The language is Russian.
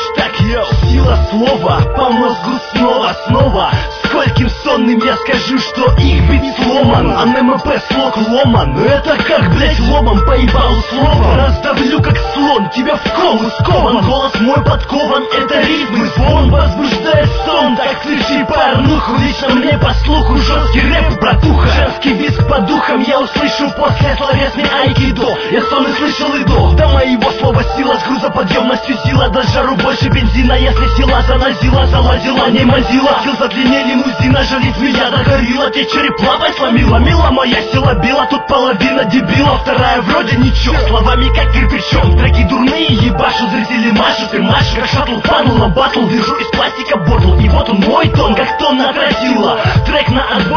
так, йоу. Сила слова по мозгу снова. Скольким сонным я скажу, что их бит сломан. А на МП слог ломан. Это как, блять, ломом поебал слово. Раздавлю как слон, тебя в колу скован. Голос мой подкован, это ритм и звон. Возбуждает сон, так слыши порнуху. Лично мне по слуху жесткий рэп, братуха. Женский визг по духам я услышу после словесной айкидо. Я стоны слышал и до моего слова сила с грузоподъемностью сила. До жару больше бензина, если сила занозила, залазила, не мазила. Сил за длине лимузина, жалит меня догорила. Те черепла сломила, мила моя сила била. Тут половина дебила, вторая вроде ничего. Словами как кирпичом, треки дурные ебашу. Зрители машут и машут, как шаттл падал на батл. Держу из пластика ботл, и вот он мой тон, как тонна тротила. Трек на